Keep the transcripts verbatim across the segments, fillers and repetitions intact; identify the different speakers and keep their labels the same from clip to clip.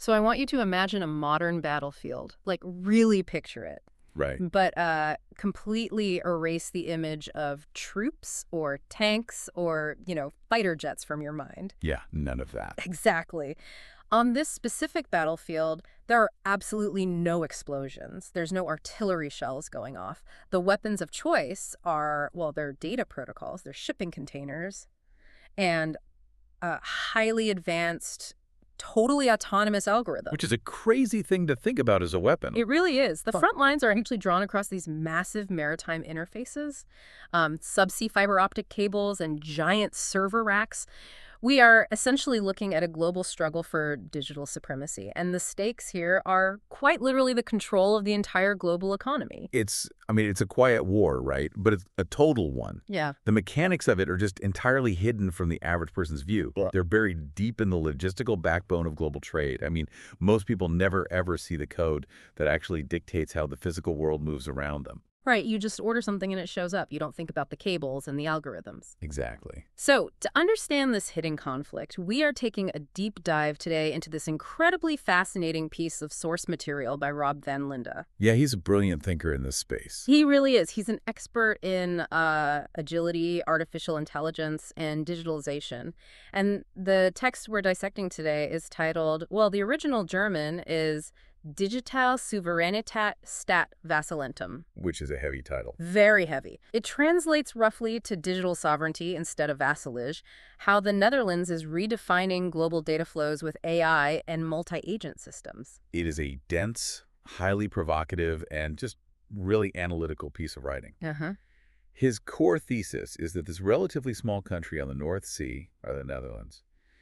Speaker 1: So I want you to imagine a modern battlefield, like really picture it.
Speaker 2: Right.
Speaker 1: But uh, completely erase the image of troops or tanks or, you know, fighter jets from your mind.
Speaker 2: Yeah, none of that.
Speaker 1: Exactly. On this specific battlefield, there are absolutely no explosions. There's no artillery shells going off. The weapons of choice are, well, they're data protocols, they're shipping containers, and uh, highly advanced, totally autonomous algorithms.
Speaker 2: Which is a crazy thing to think about as a weapon.
Speaker 1: It really is. The
Speaker 2: Huh.
Speaker 1: front lines are actually drawn across these massive maritime interfaces, um, subsea fiber optic cables, and giant server racks. We are essentially looking at a global struggle for digital supremacy, and the stakes here are quite literally the control of the entire global economy.
Speaker 2: It's, I mean, it's a quiet war, right? But it's a total one.
Speaker 1: Yeah.
Speaker 2: The mechanics of it are just entirely hidden from the average person's view.
Speaker 1: Yeah.
Speaker 2: They're buried deep in the logistical backbone of global trade. I mean, most people never ever see the code that actually dictates how the physical world moves around them.
Speaker 1: Right, you just order something and it shows up. You don't think about the cables and the algorithms.
Speaker 2: Exactly.
Speaker 1: So, to understand this hidden conflict, we are taking a deep dive today into this incredibly fascinating piece of source material by Rob van Linde.
Speaker 2: Yeah, he's a brilliant thinker in this space.
Speaker 1: He really is. He's an expert in uh, agility, artificial intelligence, and digitalization. And the text we're dissecting today is titled, well, the original German is Digital Souveränität statt Vasallentum.
Speaker 2: Which is a heavy title.
Speaker 1: Very heavy. It translates roughly to digital sovereignty instead of vassalage, how the Netherlands is redefining global data flows with A I and multi-agent systems.
Speaker 2: It is a dense, highly provocative, and just really analytical piece of writing.
Speaker 1: Uh-huh.
Speaker 2: His core thesis is that this relatively small country on the North Sea, or the Netherlands,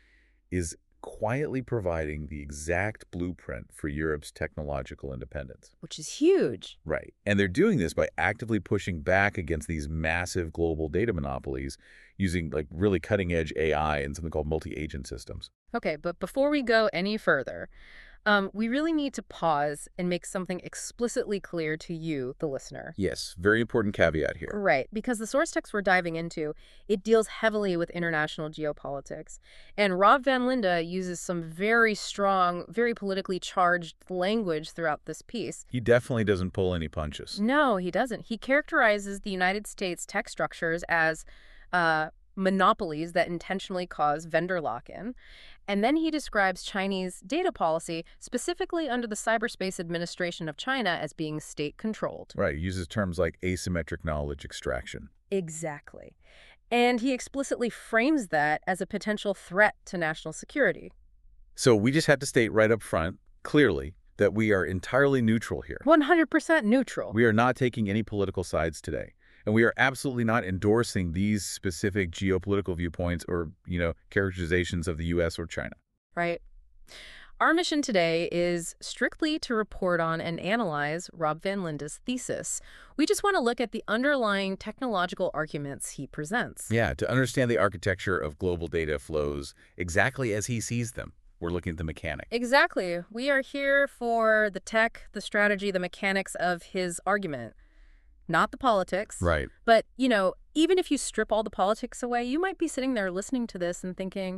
Speaker 2: is quietly providing the exact blueprint for Europe's technological independence.
Speaker 1: Which is huge.
Speaker 2: Right. And they're doing this by actively pushing back against these massive global data monopolies using like really cutting-edge A I and something called multi-agent systems.
Speaker 1: Okay, but before we go any further, um, we really need to pause and make something explicitly clear to you, the listener.
Speaker 2: Yes, very important caveat here.
Speaker 1: Right, because the source text we're diving into, it deals heavily with international geopolitics. And Rob van Linde uses some very strong, very politically charged language throughout this piece.
Speaker 2: He definitely doesn't pull any punches.
Speaker 1: No, he doesn't. He characterizes the United States tech structures as uh, monopolies that intentionally cause vendor lock-in. And then he describes Chinese data policy, specifically under the Cyberspace Administration of China, as being state-controlled.
Speaker 2: Right, he uses terms like asymmetric knowledge extraction.
Speaker 1: Exactly. And he explicitly frames that as a potential threat to national security.
Speaker 2: So we just have to state right up front, clearly, that we are entirely neutral here.
Speaker 1: one hundred percent neutral.
Speaker 2: We are not taking any political sides today. And we are absolutely not endorsing these specific geopolitical viewpoints or, you know, characterizations of the U S or China.
Speaker 1: Right. Our mission today is strictly to report on and analyze Rob van Linde's thesis. We just want to look at the underlying technological arguments he presents.
Speaker 2: Yeah, to understand the architecture of global data flows exactly as he sees them. We're looking at the mechanic.
Speaker 1: Exactly. We are here for the tech, the strategy, the mechanics of his argument. Not the politics.
Speaker 2: Right.
Speaker 1: But, you know, even if you strip all the politics away, you might be sitting there listening to this and thinking,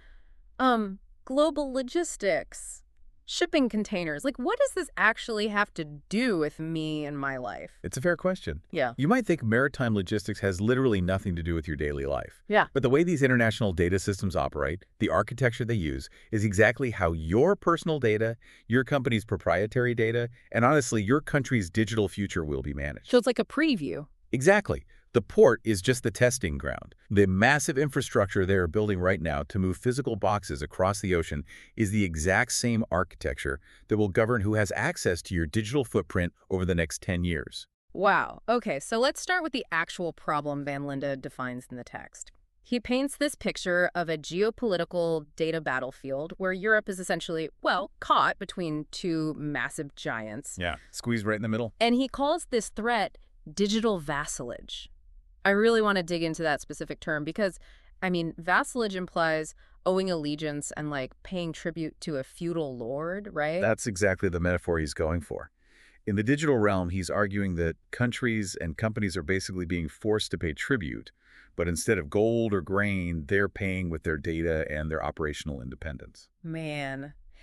Speaker 1: um, global logistics, shipping containers. Like, what does this actually have to do with me and my life?
Speaker 2: It's a fair question.
Speaker 1: Yeah.
Speaker 2: You might think maritime logistics has literally nothing to do with your daily life.
Speaker 1: Yeah.
Speaker 2: But the way these international data systems operate, the architecture they use, is exactly how your personal data, your company's proprietary data, and honestly, your country's digital future will be managed.
Speaker 1: So it's like a preview.
Speaker 2: Exactly. The port is just the testing ground. The massive infrastructure they are building right now to move physical boxes across the ocean is the exact same architecture that will govern who has access to your digital footprint over the next ten years.
Speaker 1: Wow. Okay, so let's start with the actual problem Van Linde defines in the text. He paints this picture of a geopolitical data battlefield where Europe is essentially, well, caught between two massive giants.
Speaker 2: Yeah, squeezed right in the middle.
Speaker 1: And he calls this threat digital vassalage. I really want to dig into that specific term because, I mean, vassalage implies owing allegiance and, like, paying tribute to a feudal lord, right?
Speaker 2: That's exactly the metaphor he's going for. In the digital realm, he's arguing that countries and companies are basically being forced to pay tribute, but instead of gold or grain, they're paying with their data and their operational independence.
Speaker 1: Man.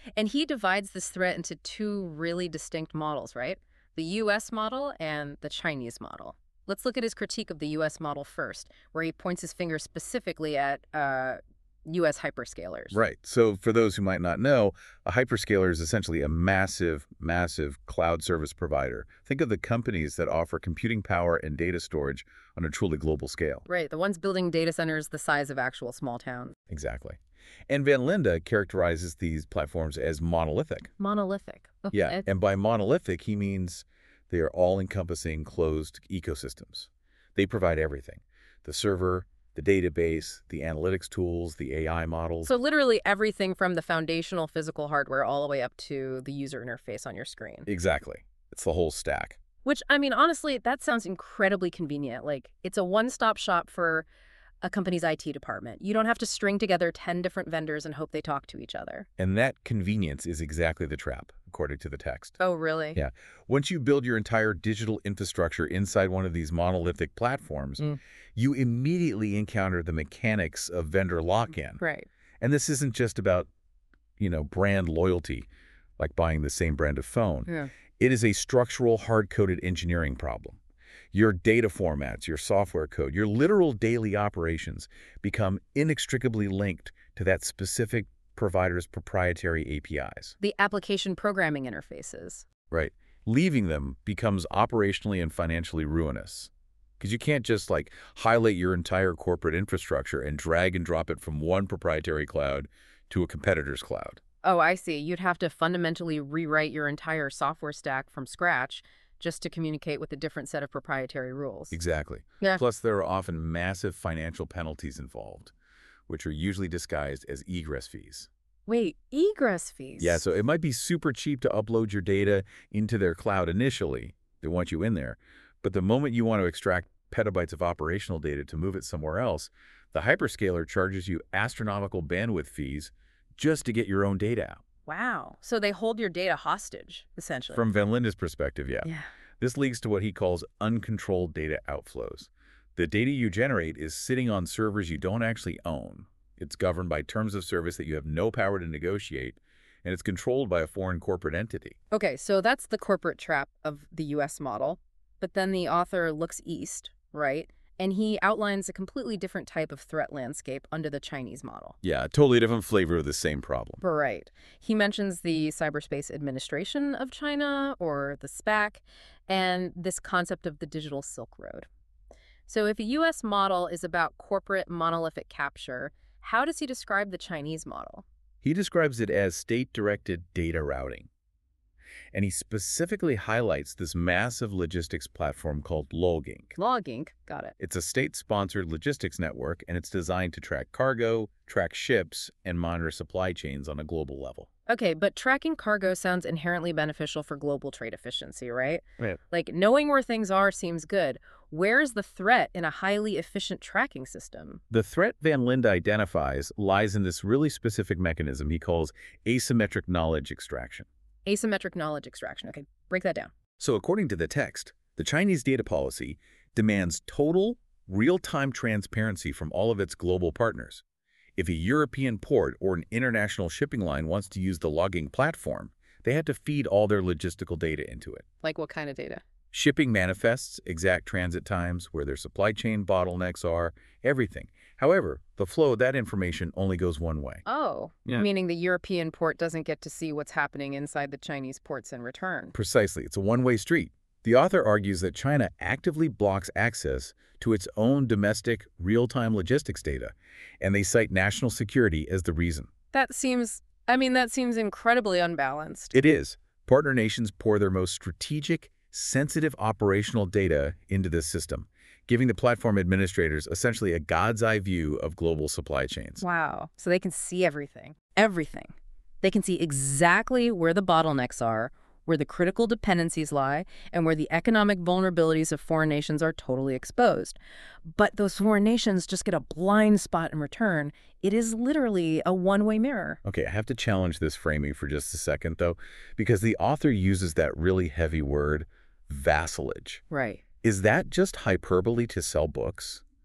Speaker 1: And he divides this threat into two really distinct models, right? The U S model and the Chinese model. Let's look at his critique of the U S model first, where he points his finger specifically at uh, U S hyperscalers.
Speaker 2: Right. So for those who might not know, a hyperscaler is essentially a massive, massive cloud service provider. Think of the companies that offer computing power and data storage on a truly global scale.
Speaker 1: Right, the ones building data centers the size of actual small towns.
Speaker 2: Exactly. And Van Linde characterizes these platforms as monolithic.
Speaker 1: Monolithic. Okay.
Speaker 2: Yeah, and by monolithic, he means they are all-encompassing closed ecosystems. They provide everything: the server, the database, the analytics tools, the A I models.
Speaker 1: So literally everything from the foundational physical hardware all the way up to the user interface on your screen.
Speaker 2: Exactly. It's the whole stack.
Speaker 1: Which, I mean, honestly, that sounds incredibly convenient. Like, it's a one-stop shop for a company's I T department. You don't have to string together ten different vendors and hope they talk to each other.
Speaker 2: And that convenience is exactly the trap, according to the text.
Speaker 1: Oh, really?
Speaker 2: Yeah. Once you build your entire digital infrastructure inside one of these monolithic platforms,
Speaker 1: Mm.
Speaker 2: you immediately encounter the mechanics of vendor lock-in.
Speaker 1: Right.
Speaker 2: And this isn't just about, you know, brand loyalty, like buying the same brand of phone.
Speaker 1: Yeah.
Speaker 2: It is a structural, hard-coded engineering problem. Your data formats, your software code, your literal daily operations become inextricably linked to that specific provider's proprietary A P Is.
Speaker 1: The application programming interfaces.
Speaker 2: Right. Leaving them becomes operationally and financially ruinous. Because you can't just, like, highlight your entire corporate infrastructure and drag and drop it from one proprietary cloud to a competitor's cloud.
Speaker 1: Oh, I see. You'd have to fundamentally rewrite your entire software stack from scratch just to communicate with a different set of proprietary rules.
Speaker 2: Exactly.
Speaker 1: Yeah.
Speaker 2: Plus, there are often massive financial penalties involved, which are usually disguised as egress fees.
Speaker 1: Wait, egress fees?
Speaker 2: Yeah, so it might be super cheap to upload your data into their cloud initially. They want you in there. But the moment you want to extract petabytes of operational data to move it somewhere else, the hyperscaler charges you astronomical bandwidth fees just to get your own data out.
Speaker 1: Wow. So they hold your data hostage, essentially.
Speaker 2: From Van Linde's perspective, yeah.
Speaker 1: Yeah.
Speaker 2: This leads to what he calls uncontrolled data outflows. The data you generate is sitting on servers you don't actually own. It's governed by terms of service that you have no power to negotiate, and it's controlled by a foreign corporate entity.
Speaker 1: Okay, so that's the corporate trap of the U S model. But then the author looks east, right? And he outlines a completely different type of threat landscape under the Chinese model.
Speaker 2: Yeah, a totally different flavor of the same problem.
Speaker 1: Right. He mentions the Cyberspace Administration of China, or the SPAC, and this concept of the digital Silk Road. So if a U S model is about corporate monolithic capture, how does he describe the Chinese model?
Speaker 2: He describes it as state-directed data routing. And he specifically highlights this massive logistics platform called Loginc.
Speaker 1: Loginc, got it.
Speaker 2: It's a state-sponsored logistics network, and it's designed to track cargo, track ships, and monitor supply chains on a global level.
Speaker 1: Okay, but tracking cargo sounds inherently beneficial for global trade efficiency, right?
Speaker 2: Right.
Speaker 1: Like, knowing where things are seems good. Where is the threat in a highly efficient tracking system?
Speaker 2: The threat Van Linde identifies lies in this really specific mechanism he calls asymmetric knowledge extraction.
Speaker 1: Asymmetric knowledge extraction. Okay, break that down.
Speaker 2: So according to the text, the Chinese data policy demands total, real-time transparency from all of its global partners. If a European port or an international shipping line wants to use the Loginc platform, they have to feed all their logistical data into it.
Speaker 1: Like what kind of data?
Speaker 2: Shipping manifests, exact transit times, where their supply chain bottlenecks are, everything. However, the flow of that information only goes one way.
Speaker 1: Oh,
Speaker 2: Yeah.
Speaker 1: meaning the European port doesn't get to see what's happening inside the Chinese ports in return.
Speaker 2: Precisely. It's a one-way street. The author argues that China actively blocks access to its own domestic, real-time logistics data, and they cite national security as the reason.
Speaker 1: That seems, I mean, that seems incredibly unbalanced.
Speaker 2: It is. Partner nations pour their most strategic, sensitive operational data into this system, giving the platform administrators essentially a god's eye view of global supply chains.
Speaker 1: Wow. So they can see everything. Everything. They can see exactly where the bottlenecks are, where the critical dependencies lie, and where the economic vulnerabilities of foreign nations are totally exposed. But those foreign nations just get a blind spot in return. It is literally a one-way mirror.
Speaker 2: Okay, I have to challenge this framing for just a second, though, because the author uses that really heavy word, vassalage.
Speaker 1: Right.
Speaker 2: Is that just hyperbole to sell books?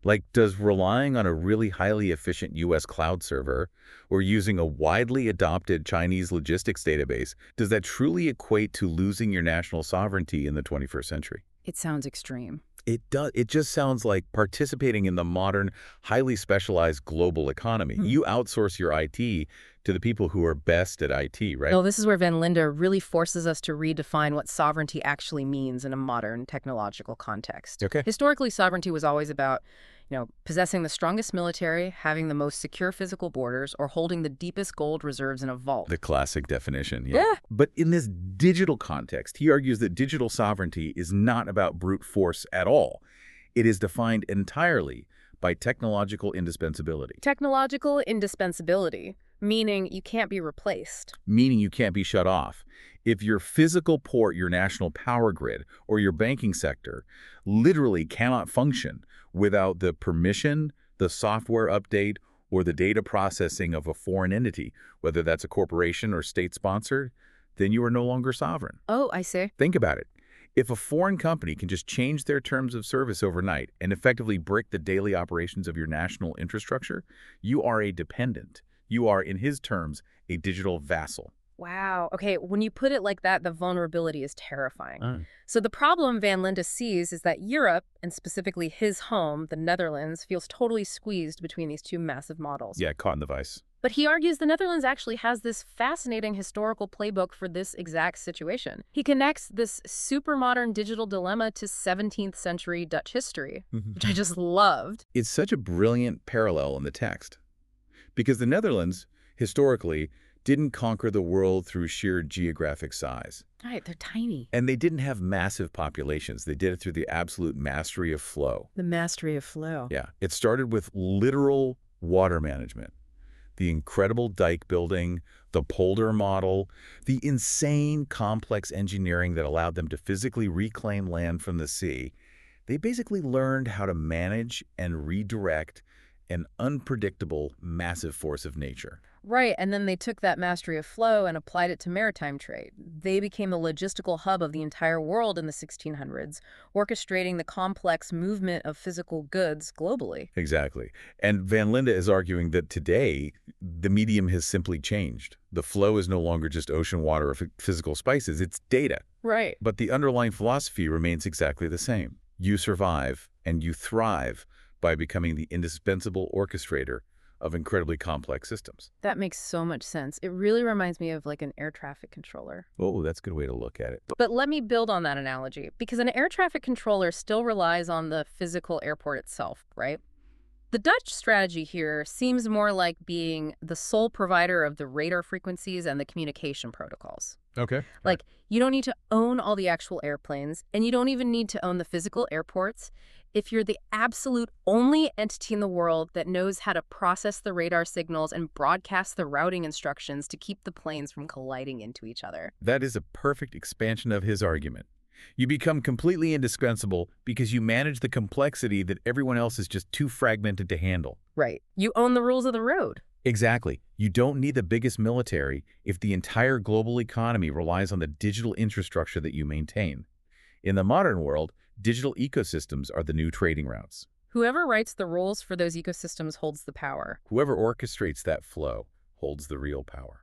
Speaker 2: Like, does relying on a really highly efficient U S cloud server or using a widely adopted Chinese logistics database, does that truly equate to losing your national sovereignty in the twenty-first century?
Speaker 1: It sounds extreme.
Speaker 2: It does. It just sounds like participating in the modern, highly specialized global economy.
Speaker 1: Hmm.
Speaker 2: You outsource your I T to the people who are best at I T, right?
Speaker 1: No, this is where Van Linde really forces us to redefine what sovereignty actually means in a modern technological context.
Speaker 2: Okay.
Speaker 1: Historically, sovereignty was always about, you know, possessing the strongest military, having the most secure physical borders, or holding the deepest gold reserves in a vault.
Speaker 2: The classic definition, yeah.
Speaker 1: Yeah.
Speaker 2: But in this digital context, he argues that digital sovereignty is not about brute force at all. It is defined entirely by technological indispensability,
Speaker 1: Technological indispensability, meaning you can't be replaced.
Speaker 2: meaning you can't be shut off. If your physical port, your national power grid, or your banking sector literally cannot function without the permission, the software update, or the data processing of a foreign entity, whether that's a corporation or state-sponsored, then you are no longer sovereign.
Speaker 1: Oh, I see.
Speaker 2: Think about it. If a foreign company can just change their terms of service overnight and effectively brick the daily operations of your national infrastructure, you are a dependent. You are, in his terms, a digital vassal.
Speaker 1: Wow. Okay, when you put it like that, the vulnerability is terrifying.
Speaker 2: Uh.
Speaker 1: So the problem Van Linde sees is that Europe, and specifically his home, the Netherlands, feels totally squeezed between these two massive models.
Speaker 2: Yeah, caught in the vice.
Speaker 1: But he argues the Netherlands actually has this fascinating historical playbook for this exact situation. He connects this super modern digital dilemma to seventeenth century Dutch history, which I just loved.
Speaker 2: It's such a brilliant parallel in the text. Because the Netherlands, historically, didn't conquer the world through sheer geographic size.
Speaker 1: Right, they're tiny.
Speaker 2: And they didn't have massive populations. They did it through the absolute mastery of flow.
Speaker 1: The mastery of flow.
Speaker 2: Yeah, it started with literal water management. The incredible dike building, the polder model, the insane complex engineering that allowed them to physically reclaim land from the sea. They basically learned how to manage and redirect an unpredictable, massive force of nature.
Speaker 1: Right, and then they took that mastery of flow and applied it to maritime trade. They became the logistical hub of the entire world in the sixteen hundreds, orchestrating the complex movement of physical goods globally.
Speaker 2: Exactly. And Van Linde is arguing that today, the medium has simply changed. The flow is no longer just ocean water or physical spices, it's data.
Speaker 1: Right.
Speaker 2: But the underlying philosophy remains exactly the same. You survive and you thrive by becoming the indispensable orchestrator of incredibly complex systems.
Speaker 1: That makes so much sense. It really reminds me of like an air traffic controller.
Speaker 2: Oh, that's a good way to look at it.
Speaker 1: But let me build on that analogy, because an air traffic controller still relies on the physical airport itself, right? The Dutch strategy here seems more like being the sole provider of the radar frequencies and the communication protocols.
Speaker 2: Okay.
Speaker 1: Like, you don't need to own all the actual airplanes, and you don't even need to own the physical airports. If you're the absolute only entity in the world that knows how to process the radar signals and broadcast the routing instructions to keep the planes from colliding into each other.
Speaker 2: That is a perfect expansion of his argument. You become completely indispensable because you manage the complexity that everyone else is just too fragmented to handle.
Speaker 1: Right. You own the rules of the road.
Speaker 2: Exactly. You don't need the biggest military if the entire global economy relies on the digital infrastructure that you maintain. In the modern world, digital ecosystems are the new trading routes.
Speaker 1: Whoever writes the rules for those ecosystems holds the power.
Speaker 2: Whoever orchestrates that flow holds the real power.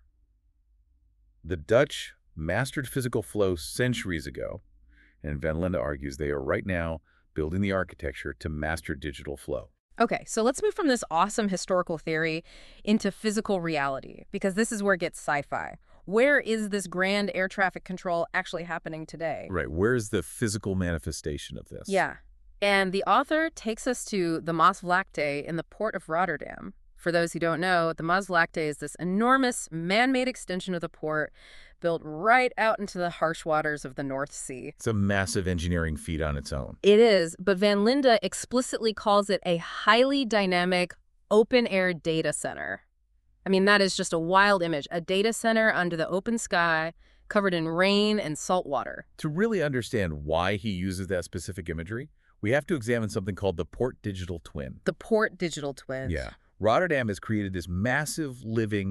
Speaker 2: The Dutch mastered physical flow centuries ago, and Van Linde argues they are right now building the architecture to master digital flow.
Speaker 1: Okay, so let's move from this awesome historical theory into physical reality, because this is where it gets sci-fi. Where is this grand air traffic control actually happening today?
Speaker 2: Right. Where's the physical manifestation of this?
Speaker 1: Yeah. And the author takes us to the Maasvlakte in the port of Rotterdam. For those who don't know, the Maasvlakte is this enormous man-made extension of the port built right out into the harsh waters of the North Sea.
Speaker 2: It's a massive engineering feat on its own.
Speaker 1: It is, but Van Linde explicitly calls it a highly dynamic open-air data center. I mean, that is just a wild image, a data center under the open sky, covered in rain and salt water.
Speaker 2: To really understand why he uses that specific imagery, we have to examine something called the Port Digital Twin.
Speaker 1: The Port Digital Twin.
Speaker 2: Yeah. Rotterdam has created this massive, living,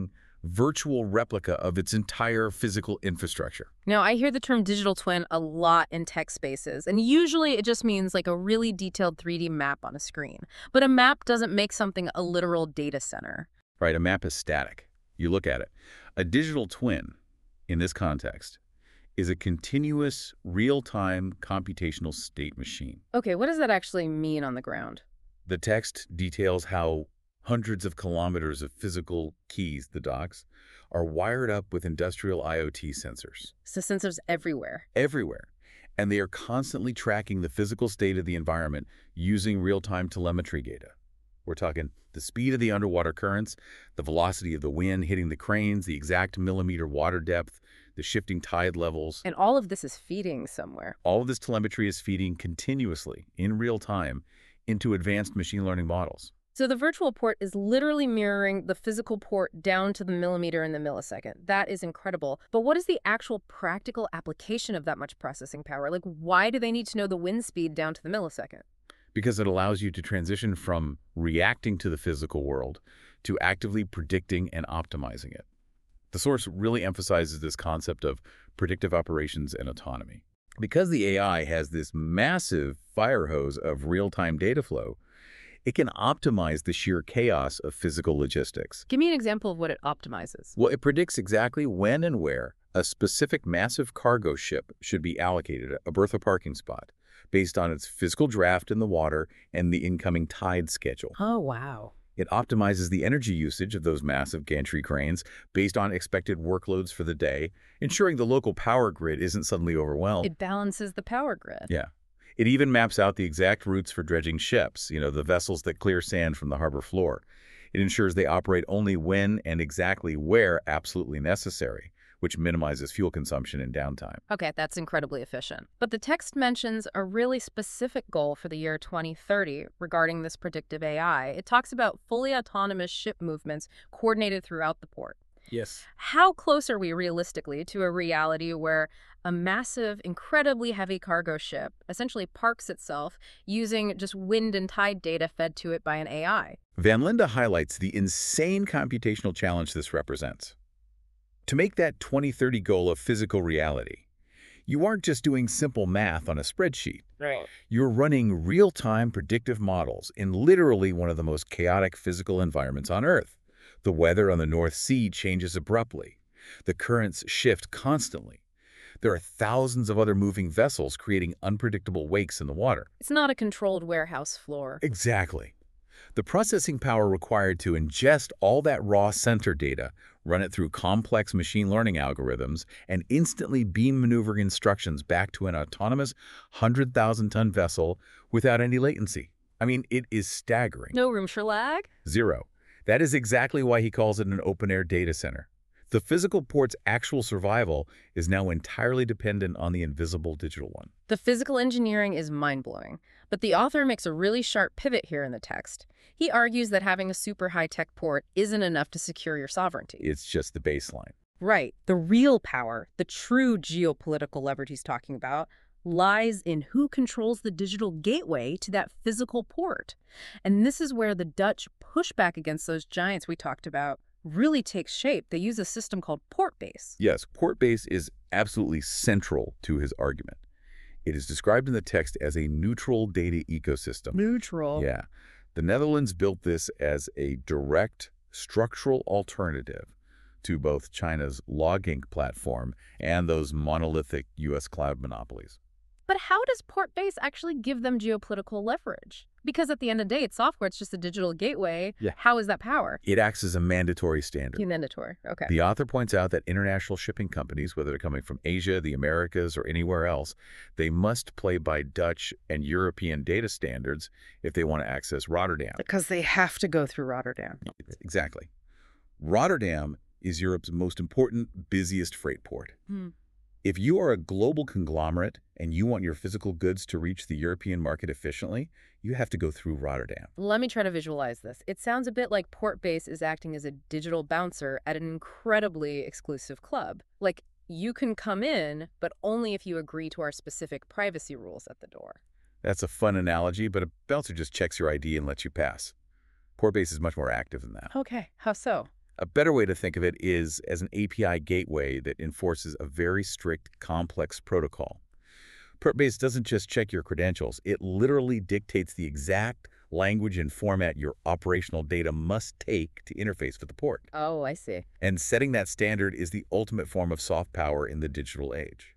Speaker 2: virtual replica of its entire physical infrastructure.
Speaker 1: Now, I hear the term digital twin a lot in tech spaces, and usually it just means like a really detailed three D map on a screen. But a map doesn't make something a literal data center.
Speaker 2: Right, a map is static. You look at it. A digital twin, in this context, is a continuous, real-time computational state machine.
Speaker 1: Okay, what does that actually mean on the ground?
Speaker 2: The text details how hundreds of kilometers of physical keys, the docks, are wired up with industrial I O T sensors.
Speaker 1: So sensors everywhere.
Speaker 2: Everywhere. And they are constantly tracking the physical state of the environment using real-time telemetry data. We're talking the speed of the underwater currents, the velocity of the wind hitting the cranes, the exact millimeter water depth, the shifting tide levels.
Speaker 1: And all of this is feeding somewhere.
Speaker 2: All of this telemetry is feeding continuously, in real time, into advanced machine learning models.
Speaker 1: So the virtual port is literally mirroring the physical port down to the millimeter and the millisecond. That is incredible. But what is the actual practical application of that much processing power? Like, why do they need to know the wind speed down to the millisecond?
Speaker 2: Because it allows you to transition from reacting to the physical world to actively predicting and optimizing it. The source really emphasizes this concept of predictive operations and autonomy. Because the A I has this massive fire hose of real-time data flow, it can optimize the sheer chaos of physical logistics.
Speaker 1: Give me an example of what it optimizes.
Speaker 2: Well, it predicts exactly when and where a specific massive cargo ship should be allocated a berth or parking spot based on its physical draft in the water and the incoming tide schedule.
Speaker 1: Oh, wow.
Speaker 2: It optimizes the energy usage of those massive gantry cranes based on expected workloads for the day, ensuring the local power grid isn't suddenly overwhelmed.
Speaker 1: It balances the power grid.
Speaker 2: Yeah. It even maps out the exact routes for dredging ships, you know, the vessels that clear sand from the harbor floor. It ensures they operate only when and exactly where absolutely necessary, which minimizes fuel consumption and downtime.
Speaker 1: Okay, that's incredibly efficient. But the text mentions a really specific goal for the year twenty thirty regarding this predictive A I. It talks about fully autonomous ship movements coordinated throughout the port.
Speaker 2: Yes.
Speaker 1: How close are we realistically to a reality where a massive, incredibly heavy cargo ship essentially parks itself using just wind and tide data fed to it by an A I?
Speaker 2: Van Linde highlights the insane computational challenge this represents. To make that twenty thirty goal a physical reality, you aren't just doing simple math on a spreadsheet.
Speaker 1: Right.
Speaker 2: You're running real-time predictive models in literally one of the most chaotic physical environments on Earth. The weather on the North Sea changes abruptly. The currents shift constantly. There are thousands of other moving vessels creating unpredictable wakes in the water.
Speaker 1: It's not a controlled warehouse floor.
Speaker 2: Exactly. The processing power required to ingest all that raw sensor data, run it through complex machine learning algorithms, and instantly beam maneuver instructions back to an autonomous one hundred thousand ton vessel without any latency. I mean, it is staggering.
Speaker 1: No room for lag?
Speaker 2: Zero. That is exactly why he calls it an open-air data center. The physical port's actual survival is now entirely dependent on the invisible digital one.
Speaker 1: The physical engineering is mind-blowing, but the author makes a really sharp pivot here in the text. He argues that having a super high-tech port isn't enough to secure your sovereignty.
Speaker 2: It's just the baseline.
Speaker 1: Right. The real power, the true geopolitical leverage he's talking about, lies in who controls the digital gateway to that physical port. And this is where the Dutch pushback against those giants we talked about really takes shape. They use a system called Portbase.
Speaker 2: Yes, Portbase is absolutely central to his argument. It is described in the text as a neutral data ecosystem.
Speaker 1: Neutral.
Speaker 2: Yeah. The Netherlands built this as a direct structural alternative to both China's LogInc platform and those monolithic U S cloud monopolies.
Speaker 1: But how does Portbase actually give them geopolitical leverage? Because at the end of the day, it's software. It's just a digital gateway.
Speaker 2: Yeah.
Speaker 1: How is that power?
Speaker 2: It acts as a mandatory standard.
Speaker 1: Mandatory. Okay.
Speaker 2: The author points out that international shipping companies, whether they're coming from Asia, the Americas, or anywhere else, they must play by Dutch and European data standards if they want to access Rotterdam.
Speaker 1: Because they have to go through Rotterdam.
Speaker 2: Exactly. Rotterdam is Europe's most important, busiest freight port.
Speaker 1: Hmm.
Speaker 2: If you are a global conglomerate and you want your physical goods to reach the European market efficiently, you have to go through Rotterdam.
Speaker 1: Let me try to visualize this. It sounds a bit like Portbase is acting as a digital bouncer at an incredibly exclusive club. Like, you can come in, but only if you agree to our specific privacy rules at the door.
Speaker 2: That's a fun analogy, but a bouncer just checks your I D and lets you pass. Portbase is much more active than that.
Speaker 1: Okay, how so?
Speaker 2: A better way to think of it is as an A P I gateway that enforces a very strict, complex protocol. Portbase doesn't just check your credentials, it literally dictates the exact language and format your operational data must take to interface with the port.
Speaker 1: Oh, I see.
Speaker 2: And setting that standard is the ultimate form of soft power in the digital age.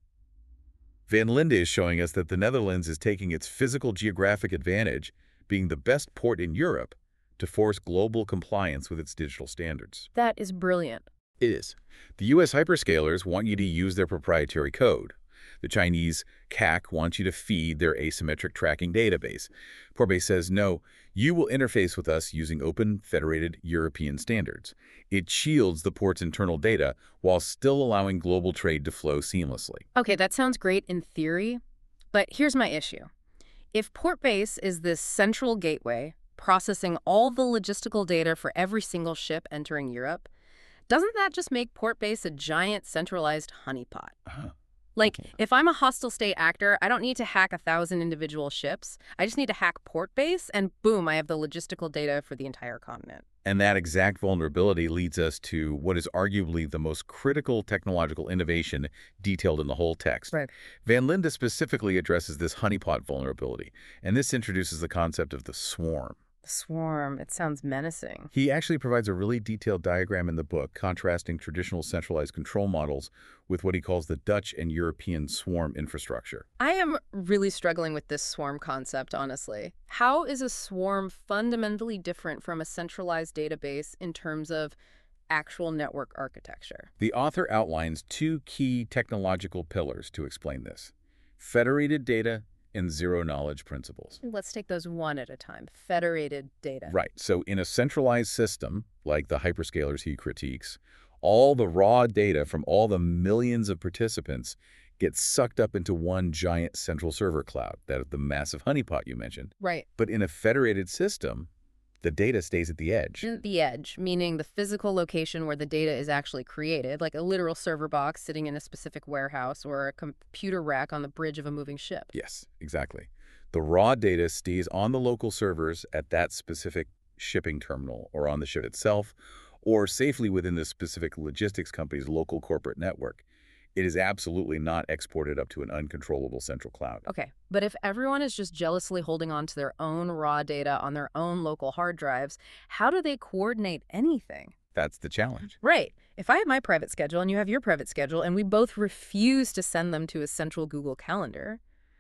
Speaker 2: Van Linde is showing us that the Netherlands is taking its physical geographic advantage, being the best port in Europe, to force global compliance with its digital standards.
Speaker 1: That is brilliant.
Speaker 2: It is. The U S hyperscalers want you to use their proprietary code. The Chinese C A C wants you to feed their asymmetric tracking database. Portbase says, no, you will interface with us using open, federated European standards. It shields the port's internal data while still allowing global trade to flow seamlessly.
Speaker 1: Okay, that sounds great in theory, but here's my issue. If Portbase is this central gateway processing all the logistical data for every single ship entering Europe, doesn't that just make Portbase a giant centralized honeypot?
Speaker 2: Uh-huh.
Speaker 1: Like, if I'm a hostile state actor, I don't need to hack a thousand individual ships. I just need to hack Portbase, and boom, I have the logistical data for the entire continent.
Speaker 2: And that exact vulnerability leads us to what is arguably the most critical technological innovation detailed in the whole text.
Speaker 1: Right.
Speaker 2: Van Linde specifically addresses this honeypot vulnerability, and this introduces the concept of the swarm.
Speaker 1: Swarm, it sounds menacing.
Speaker 2: He actually provides a really detailed diagram in the book contrasting traditional centralized control models with what he calls the Dutch and European swarm infrastructure.
Speaker 1: I am really struggling with this swarm concept, honestly. How is a swarm fundamentally different from a centralized database in terms of actual network architecture?
Speaker 2: The author outlines two key technological pillars to explain this: federated data and zero-knowledge principles.
Speaker 1: Let's take those one at a time. Federated data.
Speaker 2: Right. So in a centralized system, like the hyperscalers he critiques, all the raw data from all the millions of participants gets sucked up into one giant central server cloud, that of the massive honeypot you mentioned.
Speaker 1: Right.
Speaker 2: But in a federated system, the data stays at the edge.
Speaker 1: The edge, meaning the physical location where the data is actually created, like a literal server box sitting in a specific warehouse or a computer rack on the bridge of a moving ship.
Speaker 2: Yes, exactly. The raw data stays on the local servers at that specific shipping terminal or on the ship itself, or safely within the specific logistics company's local corporate network. It is absolutely not exported up to an uncontrollable central cloud.
Speaker 1: Okay, but if everyone is just jealously holding on to their own raw data on their own local hard drives, how do they coordinate anything?
Speaker 2: That's the challenge.
Speaker 1: Right. If I have my private schedule and you have your private schedule and we both refuse to send them to a central Google Calendar,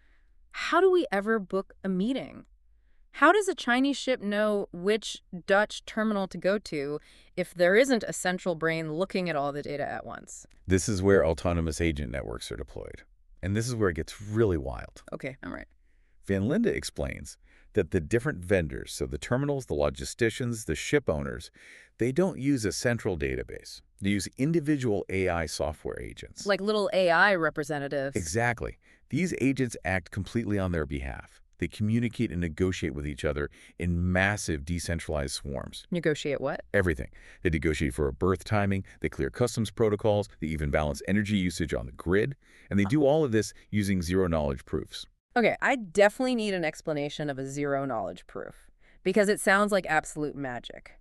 Speaker 1: how do we ever book a meeting? How does a Chinese ship know which Dutch terminal to go to if there isn't a central brain looking at all the data at once?
Speaker 2: This is where autonomous agent networks are deployed. And this is where it gets really wild.
Speaker 1: Okay, I'm right.
Speaker 2: Van Linde explains that the different vendors, so the terminals, the logisticians, the ship owners, they don't use a central database. They use individual A I software agents.
Speaker 1: Like little A I representatives.
Speaker 2: Exactly. These agents act completely on their behalf. They communicate and negotiate with each other in massive decentralized swarms.
Speaker 1: Negotiate what?
Speaker 2: Everything. They negotiate for a berth timing, they clear customs protocols, they even balance energy usage on the grid, and they do all of this using zero-knowledge proofs.
Speaker 1: Okay, I definitely need an explanation of a zero-knowledge proof, because it sounds like absolute magic.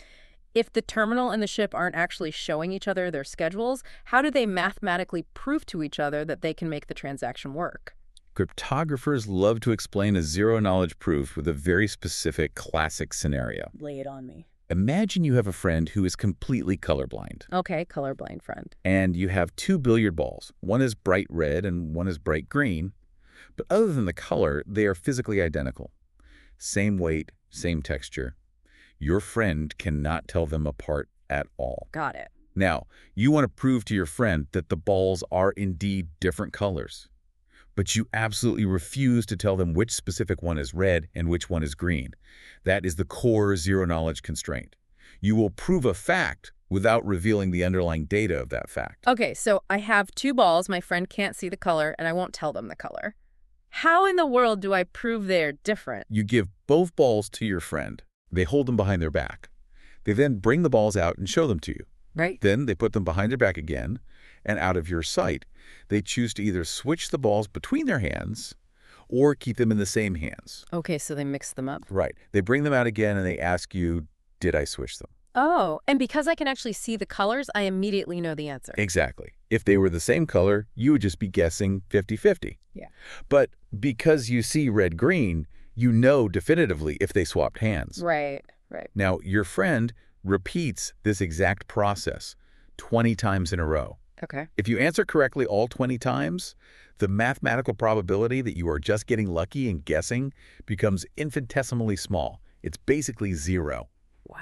Speaker 1: If the terminal and the ship aren't actually showing each other their schedules, how do they mathematically prove to each other that they can make the transaction work?
Speaker 2: Cryptographers love to explain a zero-knowledge proof with a very specific classic scenario.
Speaker 1: Lay it on me.
Speaker 2: Imagine you have a friend who is completely colorblind.
Speaker 1: Okay, colorblind friend.
Speaker 2: And you have two billiard balls. One is bright red and one is bright green. But other than the color, they are physically identical. Same weight, same texture. Your friend cannot tell them apart at all.
Speaker 1: Got it.
Speaker 2: Now, you want to prove to your friend that the balls are indeed different colors. But you absolutely refuse to tell them which specific one is red and which one is green. That is the core zero-knowledge constraint. You will prove a fact without revealing the underlying data of that fact.
Speaker 1: Okay, so I have two balls, my friend can't see the color, and I won't tell them the color. How in the world do I prove they're different?
Speaker 2: You give both balls to your friend. They hold them behind their back. They then bring the balls out and show them to you.
Speaker 1: Right.
Speaker 2: Then they put them behind their back again and out of your sight. They choose to either switch the balls between their hands or keep them in the same hands.
Speaker 1: Okay, so they mix them up.
Speaker 2: Right. They bring them out again and they ask you, did I switch them?
Speaker 1: Oh, and because I can actually see the colors, I immediately know the answer.
Speaker 2: Exactly. If they were the same color, you would just be guessing fifty fifty.
Speaker 1: Yeah.
Speaker 2: But because you see red-green, you know definitively if they swapped hands.
Speaker 1: Right, right.
Speaker 2: Now, your friend repeats this exact process twenty times in a row.
Speaker 1: Okay.
Speaker 2: If you answer correctly all twenty times, the mathematical probability that you are just getting lucky and guessing becomes infinitesimally small. It's basically zero.
Speaker 1: Wow.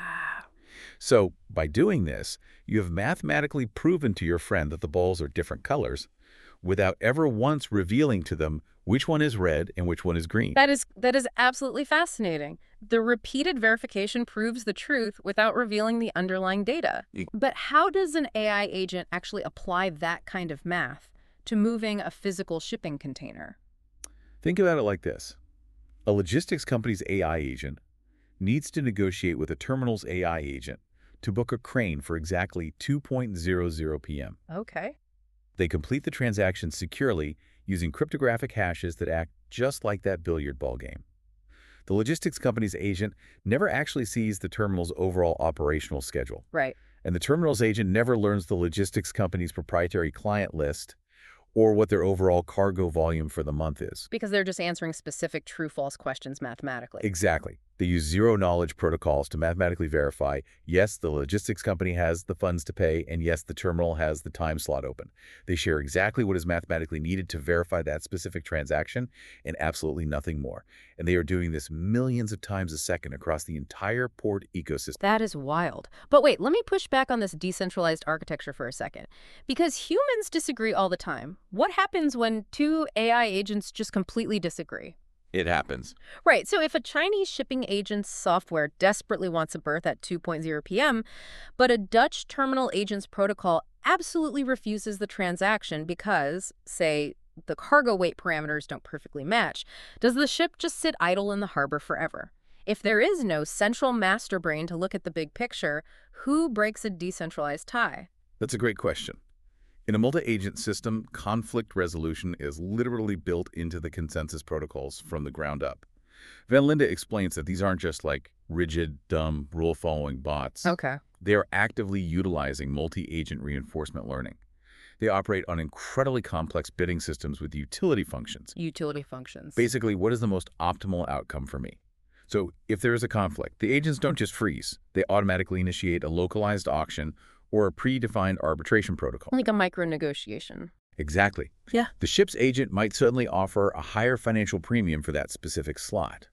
Speaker 2: So, by doing this, you have mathematically proven to your friend that the balls are different colors without ever once revealing to them which one is red and which one is green.
Speaker 1: That is that is absolutely fascinating. The repeated verification proves the truth without revealing the underlying data.
Speaker 2: E-
Speaker 1: But how does an A I agent actually apply that kind of math to moving a physical shipping container?
Speaker 2: Think about it like this. A logistics company's A I agent needs to negotiate with a terminal's A I agent to book a crane for exactly two point zero zero p m
Speaker 1: Okay.
Speaker 2: They complete the transaction securely using cryptographic hashes that act just like that billiard ball game. The logistics company's agent never actually sees the terminal's overall operational schedule,
Speaker 1: Right.
Speaker 2: and the terminal's agent never learns the logistics company's proprietary client list or what their overall cargo volume for the month is.
Speaker 1: Because they're just answering specific true-false questions mathematically.
Speaker 2: Exactly. They use zero-knowledge protocols to mathematically verify, yes, the logistics company has the funds to pay, and yes, the terminal has the time slot open. They share exactly what is mathematically needed to verify that specific transaction and absolutely nothing more. And they are doing this millions of times a second across the entire port ecosystem.
Speaker 1: That is wild. But wait, let me push back on this decentralized architecture for a second. Because humans disagree all the time. What happens when two A I agents just completely disagree?
Speaker 2: It happens.
Speaker 1: Right, so if a Chinese shipping agent's software desperately wants a berth at two point zero p m, but a Dutch terminal agent's protocol absolutely refuses the transaction because, say, the cargo weight parameters don't perfectly match, does the ship just sit idle in the harbor forever? If there is no central master brain to look at the big picture, who breaks a decentralized tie?
Speaker 2: That's a great question. In a multi-agent system, conflict resolution is literally built into the consensus protocols from the ground up. Van Linde explains that these aren't just like rigid, dumb, rule-following bots.
Speaker 1: Okay.
Speaker 2: They are actively utilizing multi-agent reinforcement learning. They operate on incredibly complex bidding systems with utility functions.
Speaker 1: Utility functions.
Speaker 2: Basically, what is the most optimal outcome for me? So if there is a conflict, the agents don't just freeze. They automatically initiate a localized auction or a predefined arbitration protocol.
Speaker 1: Like a micro-negotiation.
Speaker 2: Exactly.
Speaker 1: Yeah.
Speaker 2: The ship's agent might suddenly offer a higher financial premium for that specific slot.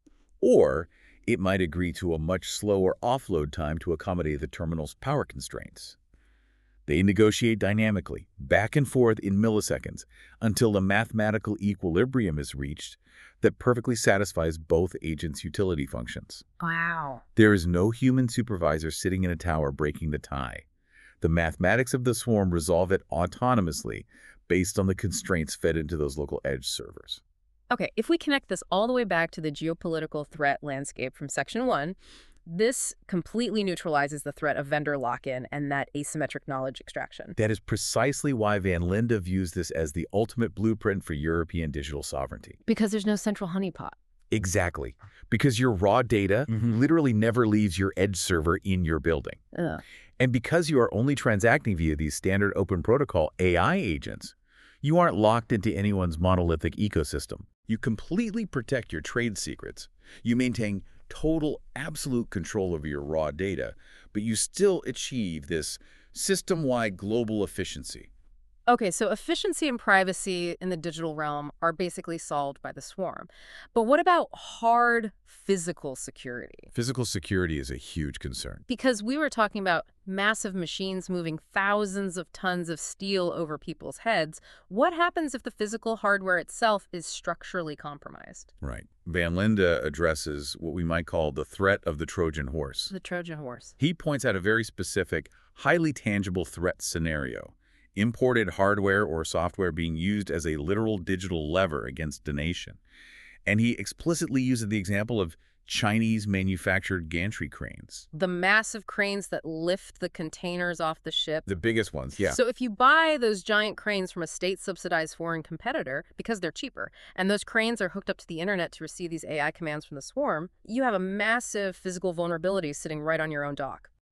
Speaker 2: Or it might agree to a much slower offload time to accommodate the terminal's power constraints. They negotiate dynamically, back and forth in milliseconds, until the mathematical equilibrium is reached that perfectly satisfies both agents' utility functions.
Speaker 1: Wow.
Speaker 2: There is no human supervisor sitting in a tower breaking the tie. The mathematics of the swarm resolve it autonomously based on the constraints fed into those local edge servers.
Speaker 1: Okay, if we connect this all the way back to the geopolitical threat landscape from Section one, this completely neutralizes the threat of vendor lock-in and that asymmetric knowledge extraction.
Speaker 2: That is precisely why Van Linde views this as the ultimate blueprint for European digital sovereignty.
Speaker 1: Because there's no central honeypot.
Speaker 2: Exactly. Because your raw data
Speaker 1: Mm-hmm.
Speaker 2: literally never leaves your edge server in your building.
Speaker 1: Ugh.
Speaker 2: And because you are only transacting via these standard open protocol A I agents, you aren't locked into anyone's monolithic ecosystem. You completely protect your trade secrets. You maintain total, absolute control over your raw data, but you still achieve this system-wide global efficiency.
Speaker 1: Okay, so efficiency and privacy in the digital realm are basically solved by the swarm. But what about hard physical security?
Speaker 2: Physical security is a huge concern.
Speaker 1: Because we were talking about massive machines moving thousands of tons of steel over people's heads. What happens if the physical hardware itself is structurally compromised?
Speaker 2: Right. Van Linde addresses what we might call the threat of the Trojan horse.
Speaker 1: The Trojan horse.
Speaker 2: He points out a very specific, highly tangible threat scenario: imported hardware or software being used as a literal digital lever against a nation. And he explicitly uses the example of Chinese-manufactured gantry cranes.
Speaker 1: The massive cranes that lift the containers off the ship.
Speaker 2: The biggest ones, yeah.
Speaker 1: So if you buy those giant cranes from a state-subsidized foreign competitor, because they're cheaper, and those cranes are hooked up to the internet to receive these A I commands from the swarm, you have a massive physical vulnerability sitting right on your own dock.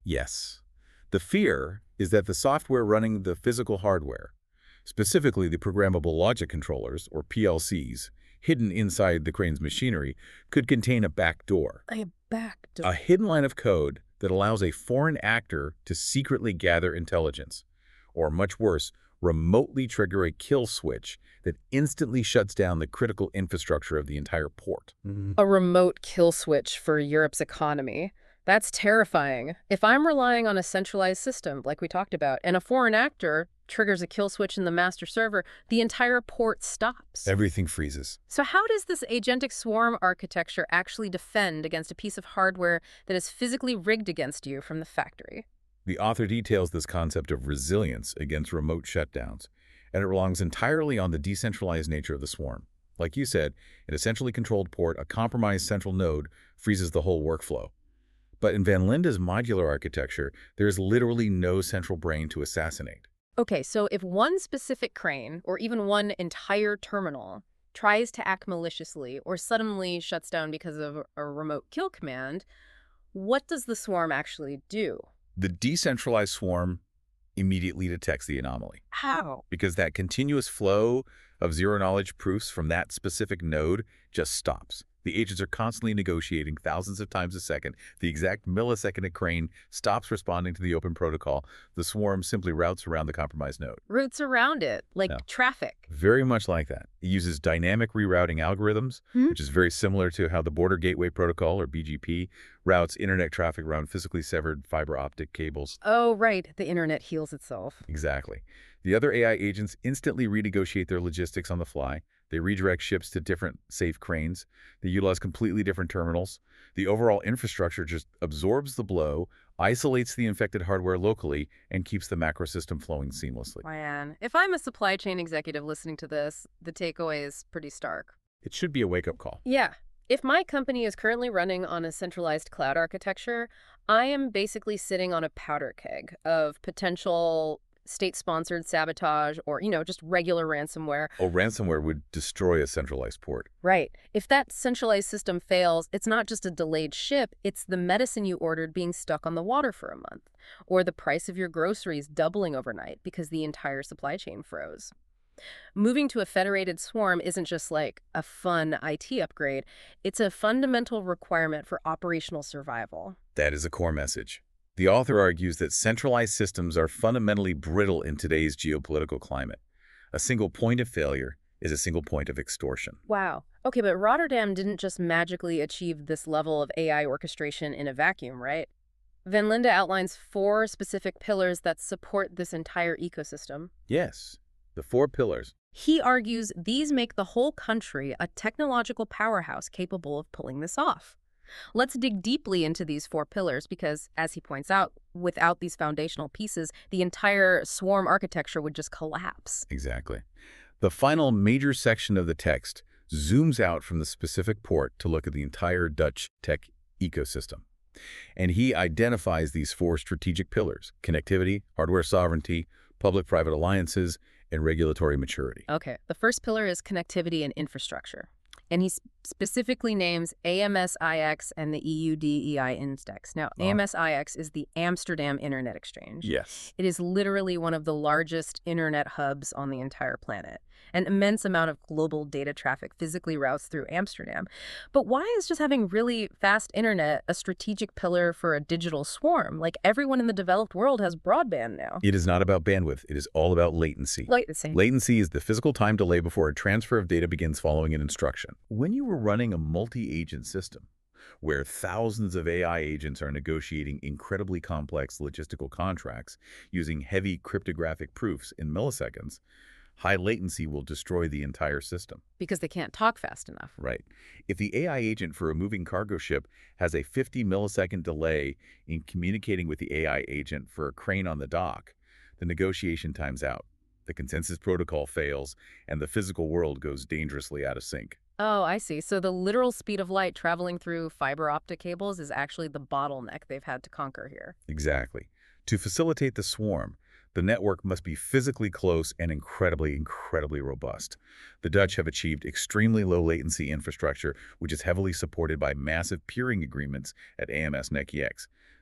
Speaker 2: Yes. The fear is that the software running the physical hardware, specifically the programmable logic controllers, or P L Cs, hidden inside the crane's machinery, could contain a backdoor,
Speaker 1: A backdoor.
Speaker 2: a hidden line of code that allows a foreign actor to secretly gather intelligence, or much worse, remotely trigger a kill switch that instantly shuts down the critical infrastructure of the entire port.
Speaker 1: A remote kill switch for Europe's economy. That's terrifying. If I'm relying on a centralized system, like we talked about, and a foreign actor triggers a kill switch in the master server, the entire port stops.
Speaker 2: Everything freezes.
Speaker 1: So how does this agentic swarm architecture actually defend against a piece of hardware that is physically rigged against you from the factory?
Speaker 2: The author details this concept of resilience against remote shutdowns, and it relies entirely on the decentralized nature of the swarm. Like you said, in a centrally controlled port, a compromised central node freezes the whole workflow. But in Van Linde's modular architecture, there is literally no central brain to assassinate.
Speaker 1: Okay, so if one specific crane, or even one entire terminal, tries to act maliciously or suddenly shuts down because of a remote kill command, what does the swarm actually do?
Speaker 2: The decentralized swarm immediately detects the anomaly,
Speaker 1: How?
Speaker 2: because that continuous flow of zero-knowledge proofs from that specific node just stops. The agents are constantly negotiating thousands of times a second. The exact millisecond a crane stops responding to the open protocol, the swarm simply routes around the compromised node.
Speaker 1: Routes around it, like
Speaker 2: Yeah.
Speaker 1: traffic.
Speaker 2: Very much like that. It uses dynamic rerouting algorithms,
Speaker 1: Hmm?
Speaker 2: which is very similar to how the Border Gateway Protocol, or B G P, routes internet traffic around physically severed fiber optic cables.
Speaker 1: Oh, right. The internet heals itself.
Speaker 2: Exactly. The other A I agents instantly renegotiate their logistics on the fly. They redirect ships to different safe cranes. They utilize completely different terminals. The overall infrastructure just absorbs the blow, isolates the infected hardware locally, and keeps the macro system flowing seamlessly.
Speaker 1: Man, if I'm a supply chain executive listening to this, the takeaway is pretty stark.
Speaker 2: It should be a wake-up call.
Speaker 1: Yeah. If my company is currently running on a centralized cloud architecture, I am basically sitting on a powder keg of potential state-sponsored sabotage or, you know, just regular ransomware.
Speaker 2: Oh, ransomware would destroy a centralized port.
Speaker 1: Right. If that centralized system fails, it's not just a delayed ship, it's the medicine you ordered being stuck on the water for a month, or the price of your groceries doubling overnight because the entire supply chain froze. Moving to a federated swarm isn't just like a fun I T upgrade, it's a fundamental requirement for operational survival.
Speaker 2: That is a core message. The author argues that centralized systems are fundamentally brittle in today's geopolitical climate. A single point of failure is a single point of extortion.
Speaker 1: Wow. Okay, but Rotterdam didn't just magically achieve this level of A I orchestration in a vacuum, right? Van Linde outlines four specific pillars that support this entire ecosystem.
Speaker 2: Yes, the four pillars.
Speaker 1: He argues these make the whole country a technological powerhouse capable of pulling this off. Let's dig deeply into these four pillars because, as he points out, without these foundational pieces, the entire swarm architecture would just collapse.
Speaker 2: Exactly. The final major section of the text zooms out from the specific port to look at the entire Dutch tech ecosystem. And he identifies these four strategic pillars: connectivity, hardware sovereignty, public-private alliances, and regulatory maturity.
Speaker 1: Okay, the first pillar is connectivity and infrastructure. And he specifically names A M S I X and the E U D E I index. Now,
Speaker 2: Oh.
Speaker 1: A M S I X is the Amsterdam Internet Exchange.
Speaker 2: Yes.
Speaker 1: It is literally one of the largest internet hubs on the entire planet. An immense amount of global data traffic physically routes through Amsterdam. But why is just having really fast internet a strategic pillar for a digital swarm? Like, everyone in the developed world has broadband now.
Speaker 2: It is not about bandwidth. It is all about latency.
Speaker 1: Like the same.
Speaker 2: Latency is the physical time delay before a transfer of data begins following an instruction. When you were running a multi-agent system, where thousands of A I agents are negotiating incredibly complex logistical contracts using heavy cryptographic proofs in milliseconds, high latency will destroy the entire system.
Speaker 1: Because they can't talk fast enough.
Speaker 2: Right. If the A I agent for a moving cargo ship has a fifty millisecond delay in communicating with the A I agent for a crane on the dock, the negotiation times out, the consensus protocol fails, and the physical world goes dangerously out of sync.
Speaker 1: Oh, I see. So the literal speed of light traveling through fiber optic cables is actually the bottleneck they've had to conquer here.
Speaker 2: Exactly. To facilitate the swarm, the network must be physically close and incredibly, incredibly robust. The Dutch have achieved extremely low latency infrastructure, which is heavily supported by massive peering agreements at A M S N E C I X.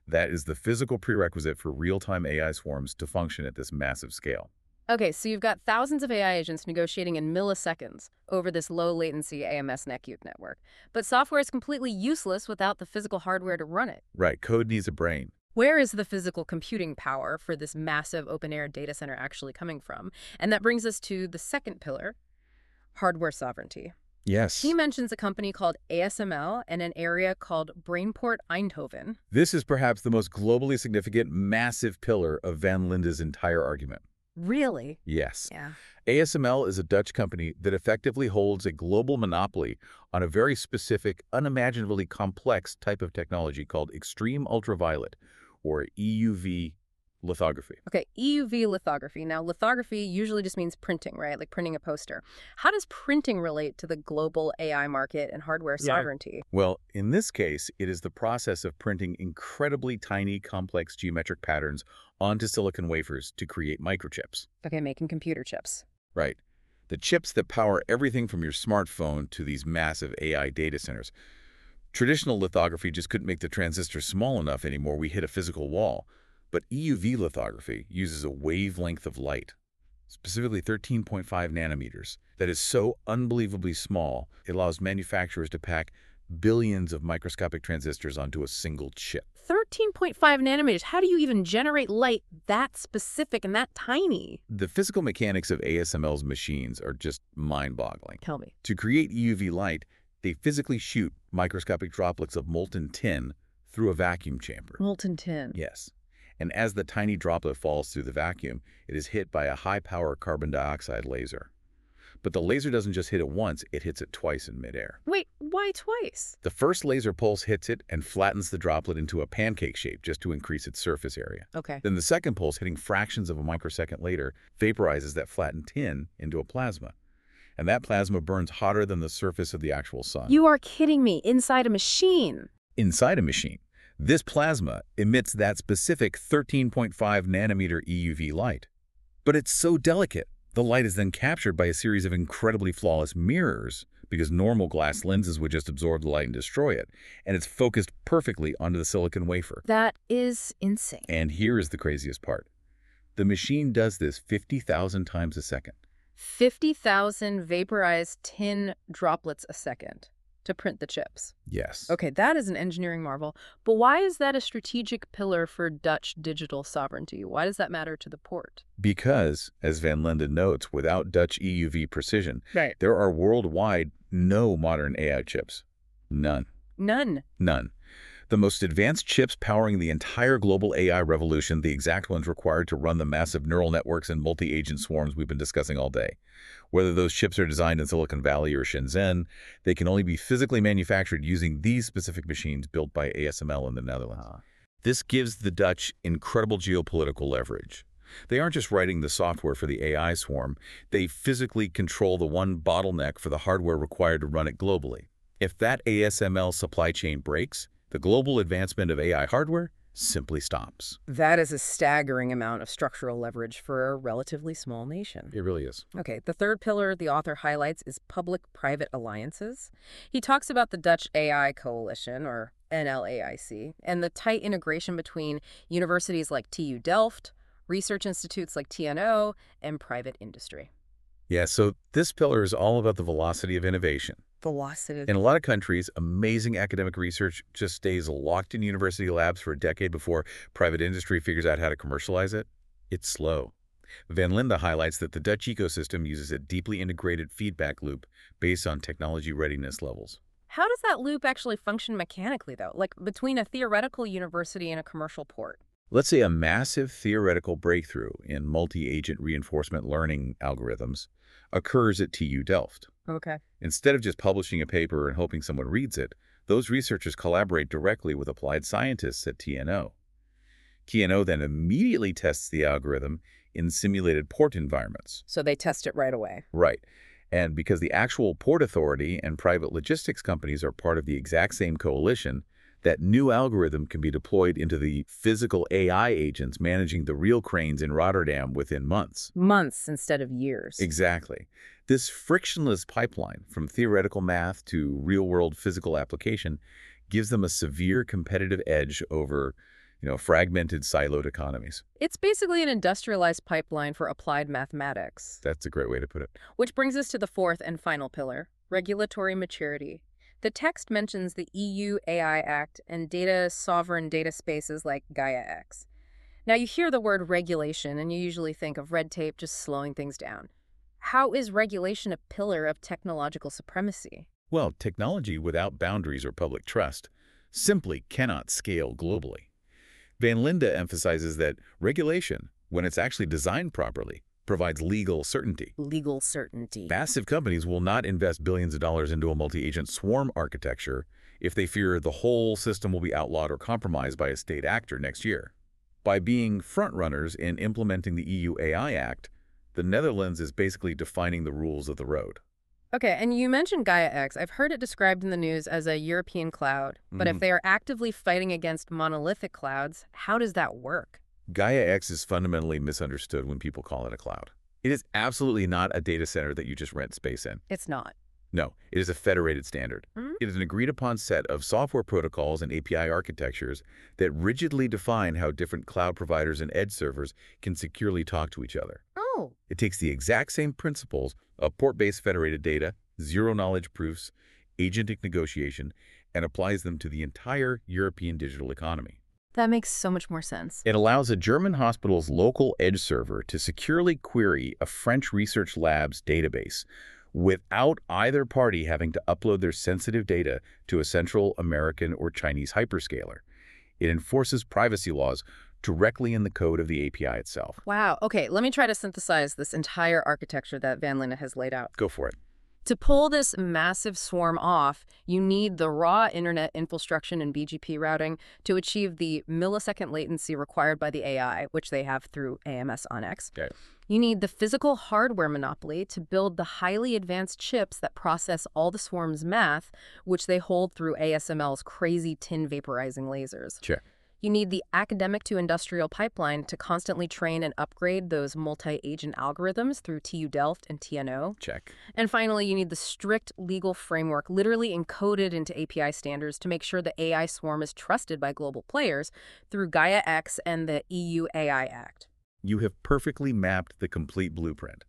Speaker 2: That is the physical prerequisite for real-time A I swarms to function at this massive scale.
Speaker 1: Okay, so you've got thousands of A I agents negotiating in milliseconds over this low-latency A M S NetQueue network. But software is completely useless without the physical hardware to run it.
Speaker 2: Right, code needs a brain.
Speaker 1: Where is the physical computing power for this massive open-air data center actually coming from? And that brings us to the second pillar, hardware sovereignty.
Speaker 2: Yes.
Speaker 1: She mentions a company called A S M L and an area called Brainport Eindhoven.
Speaker 2: This is perhaps the most globally significant, massive pillar of Van Linde's entire argument.
Speaker 1: Really?
Speaker 2: Yes.
Speaker 1: Yeah.
Speaker 2: A S M L is a Dutch company that effectively holds a global monopoly on a very specific, unimaginably complex type of technology called extreme ultraviolet, or E U V lithography.
Speaker 1: Okay, E U V lithography. Now, lithography usually just means printing, right? Like printing a poster. How does printing relate to the global A I market and hardware
Speaker 2: Yeah.
Speaker 1: sovereignty?
Speaker 2: Well, in this case, it is the process of printing incredibly tiny, complex geometric patterns onto silicon wafers to create microchips.
Speaker 1: Okay, making computer chips.
Speaker 2: Right. The chips that power everything from your smartphone to these massive A I data centers. Traditional lithography just couldn't make the transistor small enough anymore. We hit a physical wall. But E U V lithography uses a wavelength of light, specifically thirteen point five nanometers, that is so unbelievably small, it allows manufacturers to pack billions of microscopic transistors onto a single chip.
Speaker 1: thirteen point five nanometers. How do you even generate light that specific and that tiny?
Speaker 2: The physical mechanics of A S M L's machines are just mind-boggling.
Speaker 1: Tell me.
Speaker 2: To create E U V light, they physically shoot microscopic droplets of molten tin through a vacuum chamber.
Speaker 1: Molten tin.
Speaker 2: Yes. And as the tiny droplet falls through the vacuum, it is hit by a high-power carbon dioxide laser. But the laser doesn't just hit it once, it hits it twice in midair.
Speaker 1: Wait, why twice?
Speaker 2: The first laser pulse hits it and flattens the droplet into a pancake shape just to increase its surface area.
Speaker 1: Okay.
Speaker 2: Then the second pulse, hitting fractions of a microsecond later, vaporizes that flattened tin into a plasma. And that plasma burns hotter than the surface of the actual sun.
Speaker 1: You are kidding me. Inside a machine.
Speaker 2: Inside a machine, this plasma emits that specific thirteen point five nanometer E U V light. But it's so delicate, the light is then captured by a series of incredibly flawless mirrors, because normal glass lenses would just absorb the light and destroy it, and it's focused perfectly onto the silicon wafer.
Speaker 1: That is insane.
Speaker 2: And here is the craziest part. The machine does this fifty thousand times a second.
Speaker 1: fifty thousand vaporized tin droplets a second to print the chips.
Speaker 2: Yes.
Speaker 1: Okay, that is an engineering marvel. But why is that a strategic pillar for Dutch digital sovereignty? Why does that matter to the port?
Speaker 2: Because, as Van Linde notes, without Dutch E U V precision,
Speaker 1: Right.
Speaker 2: there are worldwide no modern A I chips. None.
Speaker 1: None.
Speaker 2: None. The most advanced chips powering the entire global A I revolution, the exact ones required to run the massive neural networks and multi-agent swarms we've been discussing all day. Whether those chips are designed in Silicon Valley or Shenzhen, they can only be physically manufactured using these specific machines built by A S M L in the Netherlands. Uh. This gives the Dutch incredible geopolitical leverage. They aren't just writing the software for the A I swarm, they physically control the one bottleneck for the hardware required to run it globally. If that A S M L supply chain breaks, the global advancement of A I hardware simply stops.
Speaker 1: That is a staggering amount of structural leverage for a relatively small nation.
Speaker 2: It really is.
Speaker 1: Okay, the third pillar the author highlights is public-private alliances. He talks about the Dutch A I Coalition, or N L A I C, and the tight integration between universities like T U Delft, research institutes like T N O, and private industry.
Speaker 2: Yeah, so this pillar is all about the velocity of innovation.
Speaker 1: Velocity.
Speaker 2: In a lot of countries, amazing academic research just stays locked in university labs for a decade before private industry figures out how to commercialize it. It's slow. Van Linde highlights that the Dutch ecosystem uses a deeply integrated feedback loop based on technology readiness levels.
Speaker 1: How does that loop actually function mechanically, though? Like between a theoretical university and a commercial port?
Speaker 2: Let's say a massive theoretical breakthrough in multi-agent reinforcement learning algorithms occurs at T U Delft.
Speaker 1: Okay.
Speaker 2: Instead of just publishing a paper and hoping someone reads it, those researchers collaborate directly with applied scientists at T N O. T N O then immediately tests the algorithm in simulated port environments.
Speaker 1: So they test it right away.
Speaker 2: Right. And because the actual port authority and private logistics companies are part of the exact same coalition, that new algorithm can be deployed into the physical A I agents managing the real cranes in Rotterdam within months.
Speaker 1: Months instead of years.
Speaker 2: Exactly. This frictionless pipeline from theoretical math to real-world physical application gives them a severe competitive edge over you know, fragmented, siloed economies.
Speaker 1: It's basically an industrialized pipeline for applied mathematics.
Speaker 2: That's a great way to put it.
Speaker 1: Which brings us to the fourth and final pillar, regulatory maturity. The text mentions the E U A I Act and data sovereign data spaces like Gaia-X. Now, you hear the word regulation, and you usually think of red tape just slowing things down. How is regulation a pillar of technological supremacy?
Speaker 2: Well, technology without boundaries or public trust simply cannot scale globally. Van Linde emphasizes that regulation, when it's actually designed properly, provides legal certainty.
Speaker 1: Legal certainty.
Speaker 2: Massive companies will not invest billions of dollars into a multi-agent swarm architecture if they fear the whole system will be outlawed or compromised by a state actor next year. By being frontrunners in implementing the E U A I Act, the Netherlands is basically defining the rules of the road.
Speaker 1: Okay, and you mentioned Gaia-X. I've heard it described in the news as a European cloud. But
Speaker 2: Mhm.
Speaker 1: if they are actively fighting against monolithic clouds, how does that work?
Speaker 2: Gaia-X is fundamentally misunderstood when people call it a cloud. It is absolutely not a data center that you just rent space in.
Speaker 1: It's not.
Speaker 2: No, it is a federated standard.
Speaker 1: Mhm.
Speaker 2: It is an agreed-upon set of software protocols and A P I architectures that rigidly define how different cloud providers and edge servers can securely talk to each other.
Speaker 1: Oh.
Speaker 2: It takes the exact same principles of port-based federated data, zero-knowledge proofs, agentic negotiation, and applies them to the entire European digital economy.
Speaker 1: That makes so much more sense.
Speaker 2: It allows a German hospital's local edge server to securely query a French research lab's database without either party having to upload their sensitive data to a Central American or Chinese hyperscaler. It enforces privacy laws directly in the code of the A P I itself.
Speaker 1: Wow. Okay, let me try to synthesize this entire architecture that Van Linde has laid out.
Speaker 2: Go for it.
Speaker 1: To pull this massive swarm off, you need the raw internet infrastructure and B G P routing to achieve the millisecond latency required by the A I, which they have through A M S on X.
Speaker 2: Okay.
Speaker 1: You need the physical hardware monopoly to build the highly advanced chips that process all the swarm's math, which they hold through A S M L's crazy tin vaporizing lasers.
Speaker 2: Check.
Speaker 1: You need the academic to industrial pipeline to constantly train and upgrade those multi-agent algorithms through T U Delft and T N O.
Speaker 2: Check.
Speaker 1: And finally, you need the strict legal framework literally encoded into A P I standards to make sure the A I swarm is trusted by global players through Gaia-X and the E U A I Act.
Speaker 2: You have perfectly mapped the complete blueprint.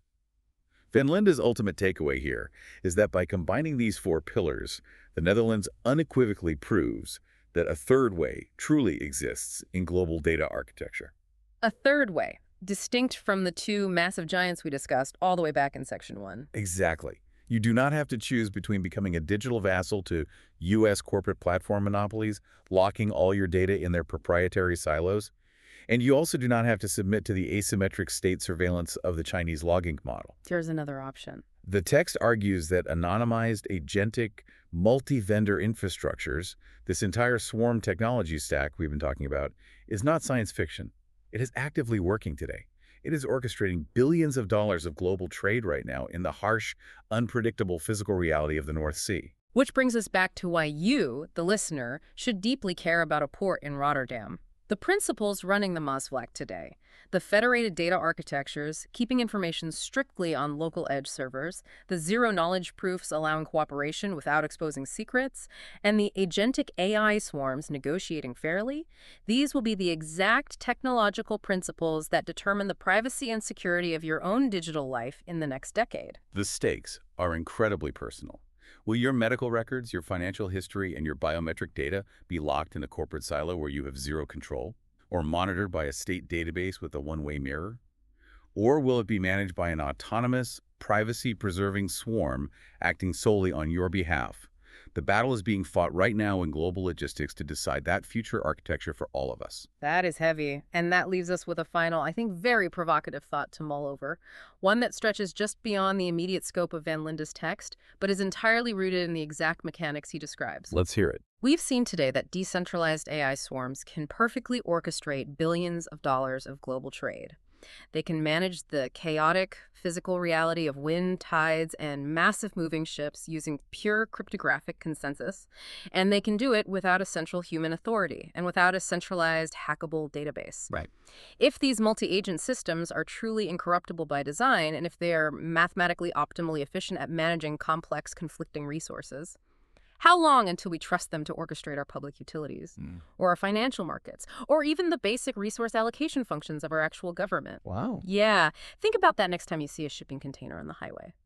Speaker 2: Van Linde's ultimate takeaway here is that by combining these four pillars, the Netherlands unequivocally proves that a third way truly exists in global data architecture.
Speaker 1: A third way, distinct from the two massive giants we discussed all the way back in section one.
Speaker 2: Exactly. You do not have to choose between becoming a digital vassal to U S corporate platform monopolies, locking all your data in their proprietary silos, and you also do not have to submit to the asymmetric state surveillance of the Chinese logging model.
Speaker 1: Here's another option.
Speaker 2: The text argues that anonymized, agentic, multi-vendor infrastructures, this entire swarm technology stack we've been talking about, is not science fiction. It is actively working today. It is orchestrating billions of dollars of global trade right now in the harsh, unpredictable physical reality of the North Sea.
Speaker 1: Which brings us back to why you, the listener, should deeply care about a port in Rotterdam. The principles running the Maasvlak today, the federated data architectures, keeping information strictly on local edge servers, the zero-knowledge proofs allowing cooperation without exposing secrets, and the agentic A I swarms negotiating fairly, these will be the exact technological principles that determine the privacy and security of your own digital life in the next decade.
Speaker 2: The stakes are incredibly personal. Will your medical records, your financial history, and your biometric data be locked in a corporate silo where you have zero control, or monitored by a state database with a one-way mirror? Or will it be managed by an autonomous, privacy-preserving swarm acting solely on your behalf? The battle is being fought right now in global logistics to decide that future architecture for all of us.
Speaker 1: That is heavy. And that leaves us with a final, I think, very provocative thought to mull over. One that stretches just beyond the immediate scope of Van Linde's text, but is entirely rooted in the exact mechanics he describes.
Speaker 2: Let's hear it.
Speaker 1: We've seen today that decentralized A I swarms can perfectly orchestrate billions of dollars of global trade. They can manage the chaotic physical reality of wind, tides, and massive moving ships using pure cryptographic consensus, and they can do it without a central human authority and without a centralized hackable database.
Speaker 2: Right.
Speaker 1: If these multi-agent systems are truly incorruptible by design, and if they are mathematically optimally efficient at managing complex conflicting resources, How long until we trust them to orchestrate our public utilities,
Speaker 2: Mm.
Speaker 1: or our financial markets, or even the basic resource allocation functions of our actual government?
Speaker 2: Wow.
Speaker 1: Yeah, think about that next time you see a shipping container on the highway.